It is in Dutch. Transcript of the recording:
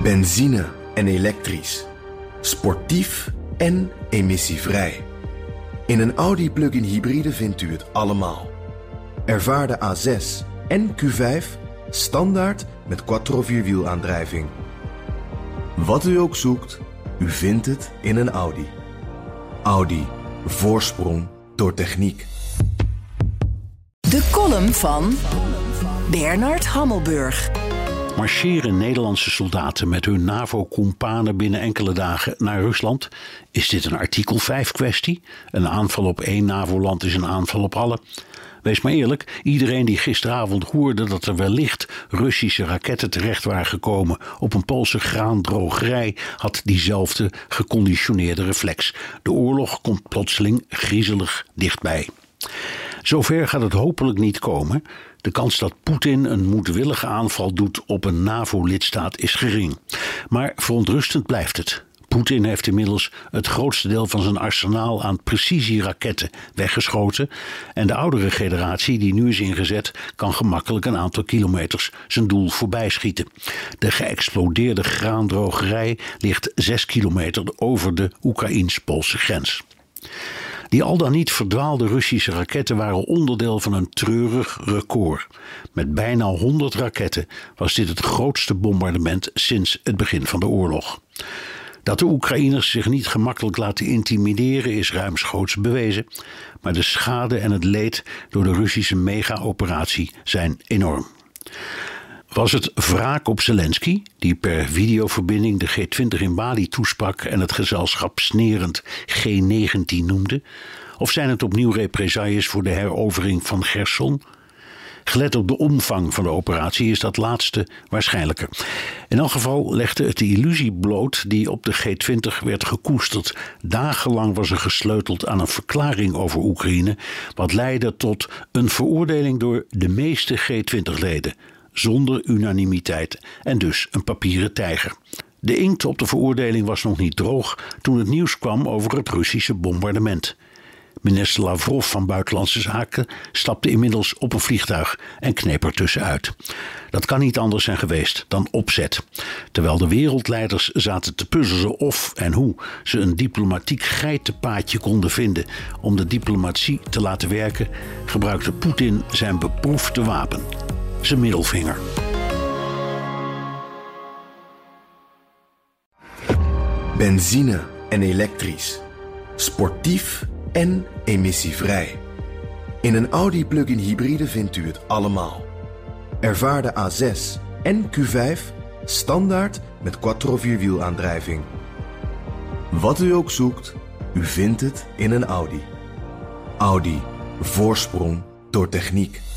Benzine en elektrisch. Sportief en emissievrij. In een Audi plug-in hybride vindt u het allemaal. Ervaar de A6 en Q5 standaard met quattro vierwielaandrijving. Wat u ook zoekt, u vindt het in een Audi. Audi. Voorsprong door techniek. De column van Bernard Hammelburg. Marcheren Nederlandse soldaten met hun NAVO-companen binnen enkele dagen naar Rusland? Is dit een artikel 5 kwestie? Een aanval op één NAVO-land is een aanval op alle. Wees maar eerlijk, iedereen die gisteravond hoorde dat er wellicht Russische raketten terecht waren gekomen op een Poolse graandrogerij had diezelfde geconditioneerde reflex. De oorlog komt plotseling griezelig dichtbij. Zover gaat het hopelijk niet komen. De kans dat Poetin een moedwillige aanval doet op een NAVO-lidstaat is gering. Maar verontrustend blijft het. Poetin heeft inmiddels het grootste deel van zijn arsenaal aan precisieraketten weggeschoten. En de oudere generatie die nu is ingezet kan gemakkelijk een aantal kilometers zijn doel voorbij schieten. De geëxplodeerde graandrogerij ligt 6 kilometer over de Oekraïens-Poolse grens. Die al dan niet verdwaalde Russische raketten waren onderdeel van een treurig record. Met bijna 100 raketten was dit het grootste bombardement sinds het begin van de oorlog. Dat de Oekraïners zich niet gemakkelijk laten intimideren is ruimschoots bewezen, maar de schade en het leed door de Russische mega-operatie zijn enorm. Was het wraak op Zelensky, die per videoverbinding de G20 in Bali toesprak en het gezelschap snerend G19 noemde? Of zijn het opnieuw represailles voor de herovering van Cherson? Gelet op de omvang van de operatie is dat laatste waarschijnlijker. In elk geval legde het de illusie bloot die op de G20 werd gekoesterd. Dagenlang was er gesleuteld aan een verklaring over Oekraïne, wat leidde tot een veroordeling door de meeste G20-leden. Zonder unanimiteit en dus een papieren tijger. De inkt op de veroordeling was nog niet droog toen het nieuws kwam over het Russische bombardement. Minister Lavrov van Buitenlandse Zaken stapte inmiddels op een vliegtuig en kneep er tussenuit. Dat kan niet anders zijn geweest dan opzet. Terwijl de wereldleiders zaten te puzzelen of en hoe ze een diplomatiek geitenpaadje konden vinden om de diplomatie te laten werken, gebruikte Poetin zijn beproefde wapen. Zijn middelvinger. Benzine en elektrisch. Sportief en emissievrij. In een Audi plug-in hybride vindt u het allemaal. Ervaar de A6 en Q5 standaard met quattro vierwielaandrijving. Wat u ook zoekt, u vindt het in een Audi. Audi. Voorsprong door techniek.